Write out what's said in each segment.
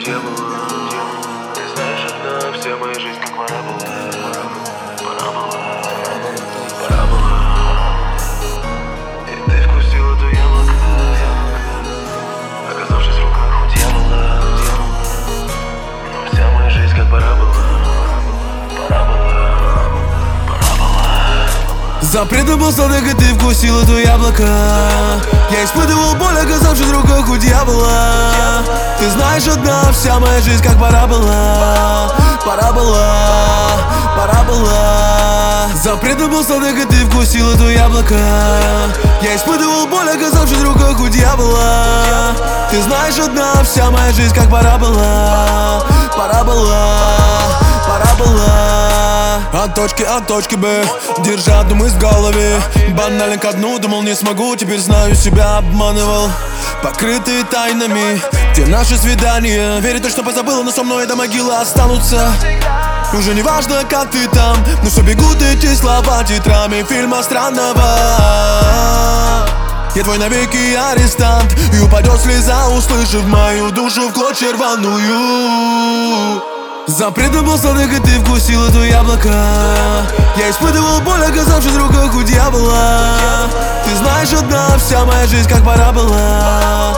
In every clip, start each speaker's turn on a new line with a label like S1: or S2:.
S1: дьявола. Ты знаешь, одна вся моя жизнь как парабола. Парабола. И ты вкусил это яблоко, оказавшись в руках у дьявола. Но вся моя жизнь как парабола.
S2: Запретом был сладок, и ты вкусил это яблоко. Я испытывал боль, оказавшись в руках у дьявола. Ты знаешь, одна вся моя жизнь как парабола. Парабола. Запретом был сладок, и ты вкусил это яблоко. Я испытывал боль, оказавшись в руках у дьявола. Ты знаешь, одна вся моя жизнь как парабола. От точки Б, держа одну мысль в голове. Банально ко дну, думал не смогу, теперь знаю, себя обманывал. Покрытые тайнами, где наши свидания. Верит то, что позабыла, но со мной до могилы останутся. Уже не важно, как ты там, но все бегут эти слова титрами фильма странного. Я твой навеки арестант, и упадет слеза, услышав мою душу в клочья рваную. Запретом был сладок, и ты вкусил это яблоко. Я испытывал боль, оказавшись в руках у дьявола. Ты знаешь, одна вся моя жизнь как парабола.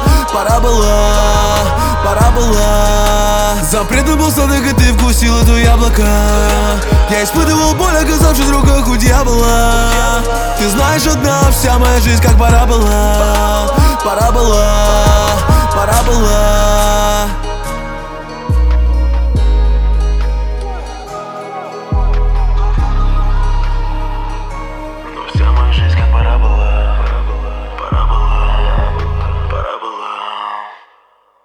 S2: Запретом был сладок, и ты вкусил это яблоко. Я испытывал боль, оказавшись в руках у дьявола. Ты знаешь, одна вся моя жизнь как парабола.